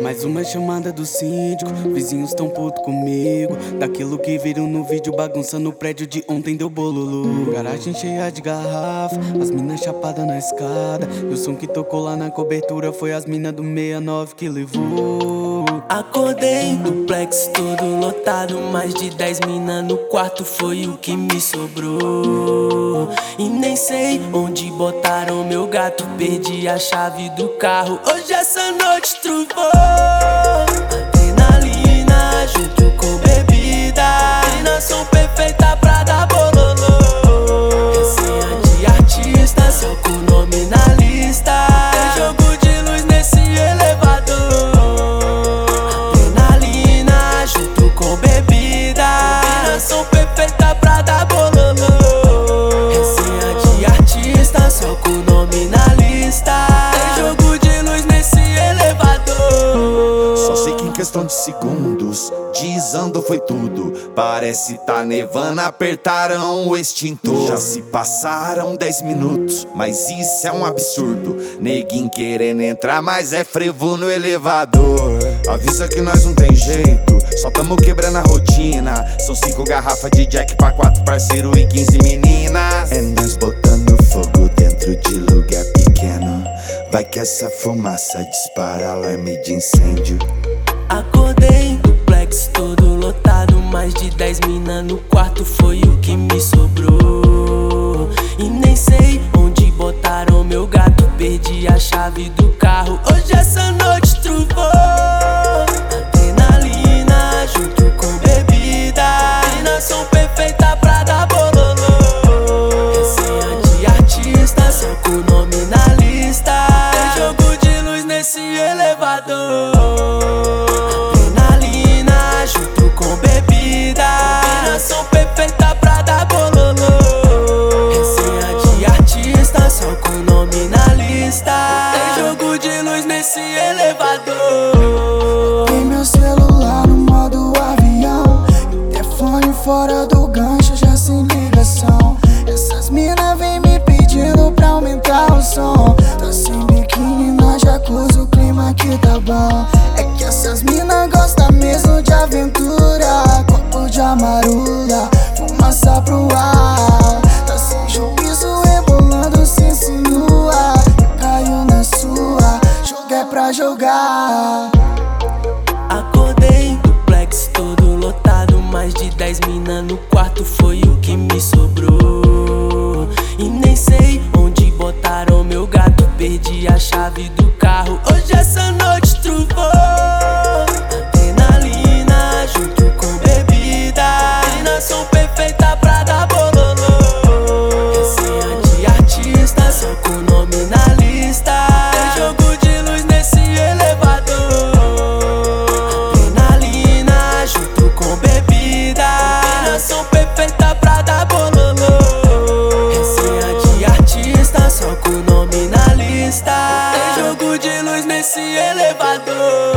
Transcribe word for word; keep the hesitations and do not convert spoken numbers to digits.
Mais uma chamada do síndico, vizinhos tão puto comigo. Daquilo que viram no vídeo, bagunça no prédio de ontem deu bololo. Garagem cheia de garrafa, as minas chapadas na escada. E o som que tocou lá na cobertura foi as minas do sessenta e nove que levou. Acordei, duplex todo lotado, mais de dez mina no quarto foi o que me sobrou. E nem sei onde botaram meu gato, perdi a chave do carro, hoje essa noite truvou. Adrenalina junto com bebida, combinação perfeita pra dar bololô. Resenha de artista, só com o nome na lista. Tem jogo de luz nesse elevador. Adrenalina junto com bebida, combinação perfeita pra dar bololô. Resenha de artista, só com o nome na lista. Tem jogo de luz nesse elevador. Só sei que em questão de segundos desandou foi tudo. Parece tá nevando, apertaram o extintor. Já se passaram dez minutos, mas isso é um absurdo. Neguinho querendo entrar, mas é frevo no elevador. Avisa que nós não tem jeito, só tamo quebrando a rotina. São cinco garrafas de Jack pra quatro parceiro e quinze meninas. É nós botando fogo dentro de lugar pequeno. Vai que essa fumaça dispara alarme de incêndio. Acordei, duplex todo lotado, mais de dez mina no quarto foi o que me sobrou. E nem sei onde botaram meu gato, perdi a chave do carro, hoje essa noite truvou. Adrenalina junto com bebida, combinação perfeita pra dar bololô. Resenha de artista, só com o nome na lista. Tem jogo de luz nesse elevador. Junto com bebida, combinação perfeita pra dar bololô. Resenha de artista, só com o nome na lista. Tem jogo de luz nesse elevador. Tem meu celular no modo avião, e o telefone fora do gancho, já sem ligação. Essas mina vem me pedindo pra aumentar o som. Tô sem biquíni na jacuzzi, o clima aqui tá bom. É que essas mina gostam mesmo de aventura, copo de amarula, fumaça pro ar. Tá sem juízo, rebolando, se insinua. Eu caio na sua, jogo é pra jogar. Acordei, duplex todo lotado, mais de dez mina no quarto foi o que me sobrou. E nem sei onde botaram meu gato, perdi a chave do carro, hoje essa noite truvou. Adrenalina junto com bebida, combinação perfeita pra dar bololô. Resenha de artista, só com o nome na lista. Tem jogo de luz nesse elevador. Adrenalina junto com bebida, combinação perfeita pra dar bololô. Resenha de artista, só com o nome na lista. Tem jogo de luz nesse elevador.